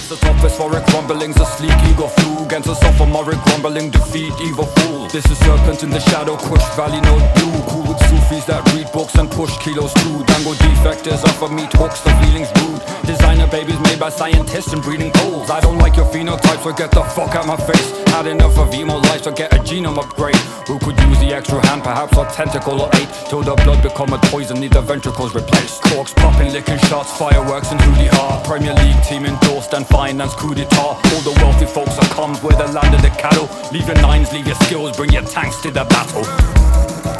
The toughest for a crumbling's a sleek ego flu against a sophomoric grumbling defeat, evil fool. This is serpent in the shadow, Kush Valley, no blue. Cool with Sufis that read books and push kilos too. Dango defectors offer meat hooks, the feeling's rude. Designer babies made by scientists and breeding poles. I don't like your phenotype, so get the fuck out my face. Had enough of emo life, so get a genome upgrade. Who could use the extra hand, perhaps a tentacle or 8, till the blood become a poison, need the ventricles replaced. Corks popping, licking shots, fireworks and hootie ha. Premier League team endorsed and finance coup d'etat. All the wealthy folks are comes where the land of the cattle. Leave your nines, leave your skills, bring your tanks to the battle.